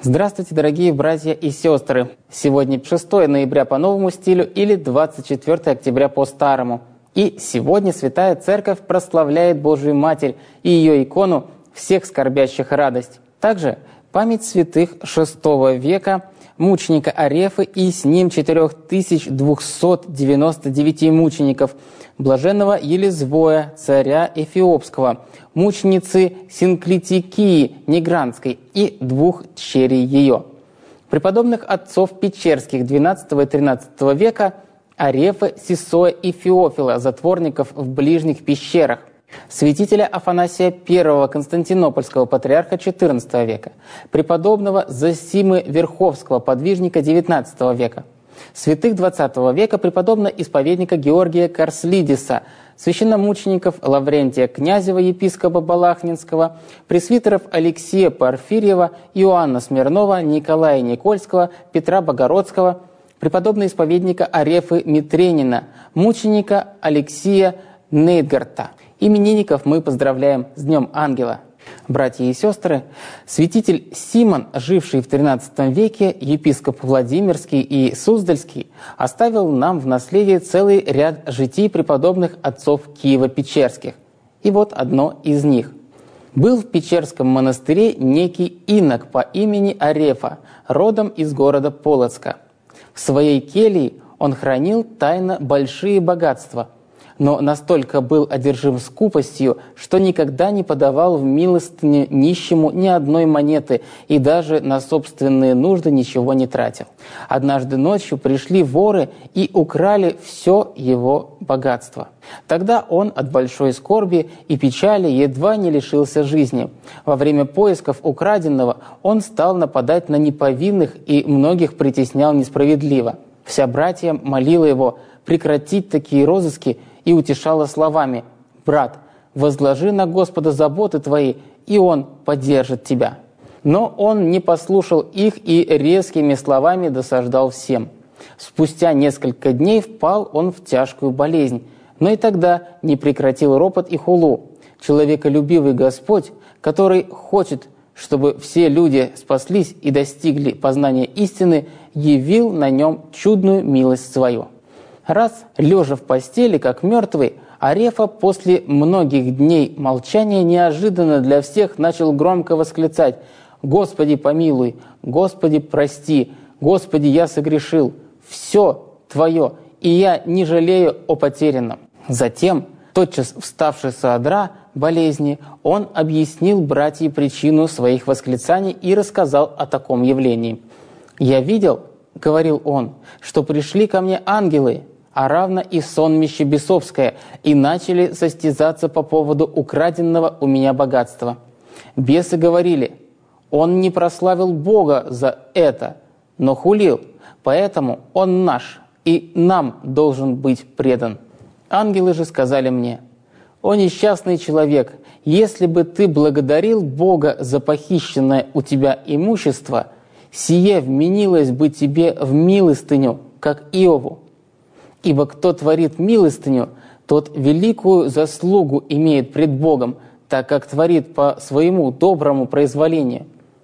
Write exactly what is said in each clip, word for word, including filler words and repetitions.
Здравствуйте, дорогие братья и сестры! Сегодня шестое ноября по новому стилю или двадцать четвёртое октября по старому. И сегодня Святая Церковь прославляет Божию Матерь и ее икону «Всех скорбящих радость». Также память святых шестого века, мученика Арефы и с ним четыре тысячи двести девяносто девять мучеников, блаженного Елезвоя, царя Эфиопского, мученицы Синклитикии Негранской и двух дщерей ее, преподобных отцов Печерских двенадцатого и тринадцатого века, Арефы, Сисоя и Феофила, затворников в ближних пещерах, святителя Афанасия I, константинопольского патриарха четырнадцатого века, преподобного Зосимы Верховского, подвижника девятнадцатого века, святых двадцатого века, преподобного исповедника Георгия Корслидиса, священномучеников Лаврентия Князева, епископа Балахнинского, пресвитеров Алексея Порфирьева, Иоанна Смирнова, Николая Никольского, Петра Богородского, преподобного исповедника Арефы Митренина, мученика Алексея Нейтгарта. Именинников мы поздравляем с Днем Ангела. Братья и сестры, святитель Симон, живший в тринадцатом веке, епископ Владимирский и Суздальский, оставил нам в наследие целый ряд житий преподобных отцов Киево-Печерских. И вот одно из них. Был в Печерском монастыре некий инок по имени Арефа, родом из города Полоцка. В своей келье он хранил тайно большие богатства, но настолько был одержим скупостью, что никогда не подавал в милостыню нищему ни одной монеты и даже на собственные нужды ничего не тратил. Однажды ночью пришли воры и украли все его богатство. Тогда он от большой скорби и печали едва не лишился жизни. Во время поисков украденного он стал нападать на неповинных и многих притеснял несправедливо. Вся братья молила его прекратить такие розыски и утешала словами: «Брат, возложи на Господа заботы твои, и Он поддержит тебя». Но он не послушал их и резкими словами досаждал всем. Спустя несколько дней впал он в тяжкую болезнь, но и тогда не прекратил ропот и хулу. Человеколюбивый Господь, который хочет, чтобы все люди спаслись и достигли познания истины, явил на нем чудную милость свою. Раз, лежа в постели, как мертвый, Арефа после многих дней молчания неожиданно для всех начал громко восклицать: «Господи, помилуй! Господи, прости! Господи, я согрешил! Все Твое, и я не жалею о потерянном». Затем, тотчас вставший со одра болезни, он объяснил братьям причину своих восклицаний и рассказал о таком явлении. «Я видел, — говорил он, — что пришли ко мне ангелы, а равно и сонмище бесовское, и начали состязаться по поводу украденного у меня богатства. Бесы говорили: он не прославил Бога за это, но хулил, поэтому он наш, и нам должен быть предан. Ангелы же сказали мне: о несчастный человек, если бы ты благодарил Бога за похищенное у тебя имущество, сие вменилось бы тебе в милостыню, как Иову. Ибо кто творит милостыню, тот великую заслугу имеет пред Богом, так как творит по своему доброму произволению.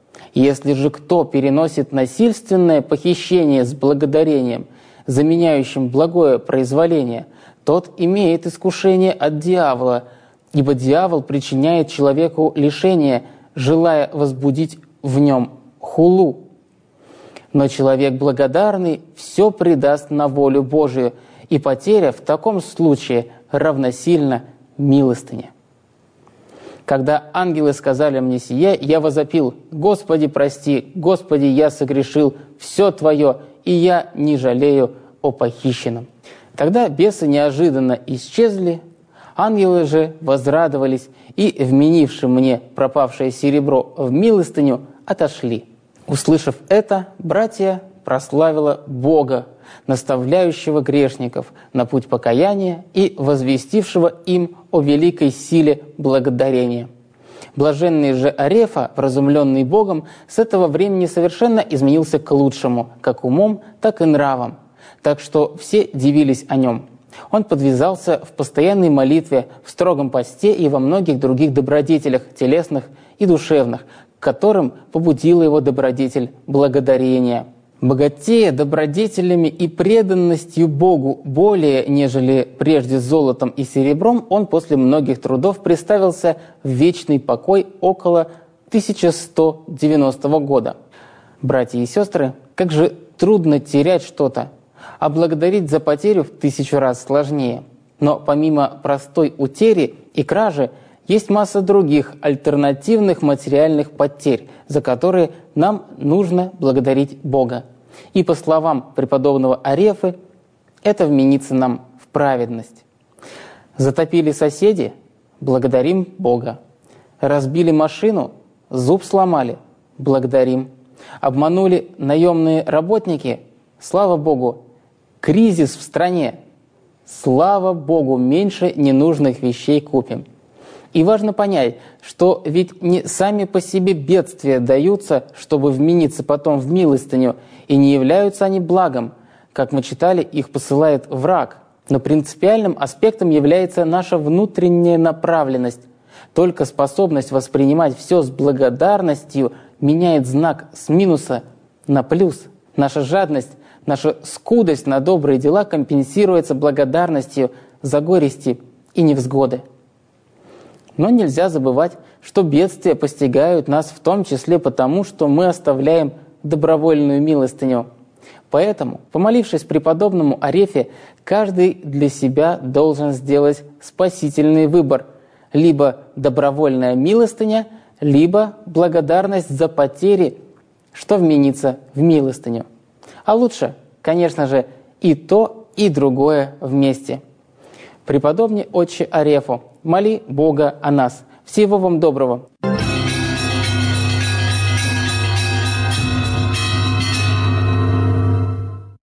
Если же кто переносит насильственное похищение с благодарением, заменяющим благое произволение, тот имеет искушение от дьявола, ибо дьявол причиняет человеку лишение, желая возбудить в нем хулу. Но человек благодарный все предаст на волю Божию, и потеря в таком случае равносильно милостыне. Когда ангелы сказали мне сие, я возопил: Господи, прости, Господи, я согрешил, все Твое, и я не жалею о похищенном. Тогда бесы неожиданно исчезли, ангелы же возрадовались и, вменивши мне пропавшее серебро в милостыню, отошли. Услышав это, братья прославила Бога, наставляющего грешников на путь покаяния и возвестившего им о великой силе благодарения. Блаженный же Арефа, вразумленный Богом, с этого времени совершенно изменился к лучшему, как умом, так и нравом, так что все дивились о нем. Он подвязался в постоянной молитве, в строгом посте и во многих других добродетелях телесных и душевных, которым побудила его добродетель благодарения. Богатея добродетелями и преданностью Богу более, нежели прежде золотом и серебром, он после многих трудов приставился в вечный покой около тысяча сто девяностого года. Братья и сестры, как же трудно терять что-то, а благодарить за потерю в тысячу раз сложнее. Но помимо простой утери и кражи, есть масса других альтернативных материальных потерь, за которые нам нужно благодарить Бога. И по словам преподобного Арефы, это вменится нам в праведность. Затопили соседи – благодарим Бога. Разбили машину – зуб сломали – благодарим. Обманули наемные работники – слава Богу. Кризис в стране – слава Богу, меньше ненужных вещей купим. И важно понять, что ведь не сами по себе бедствия даются, чтобы вмениться потом в милостыню, и не являются они благом. Как мы читали, их посылает враг. Но принципиальным аспектом является наша внутренняя направленность. Только способность воспринимать все с благодарностью меняет знак с минуса на плюс. Наша жадность, наша скудость на добрые дела компенсируется благодарностью за горести и невзгоды. Но нельзя забывать, что бедствия постигают нас в том числе потому, что мы оставляем добровольную милостыню. Поэтому, помолившись преподобному Арефе, каждый для себя должен сделать спасительный выбор – либо добровольная милостыня, либо благодарность за потери, что вменится в милостыню. А лучше, конечно же, и то, и другое вместе. Преподобный отче Арефу, моли Бога о нас. Всего вам доброго.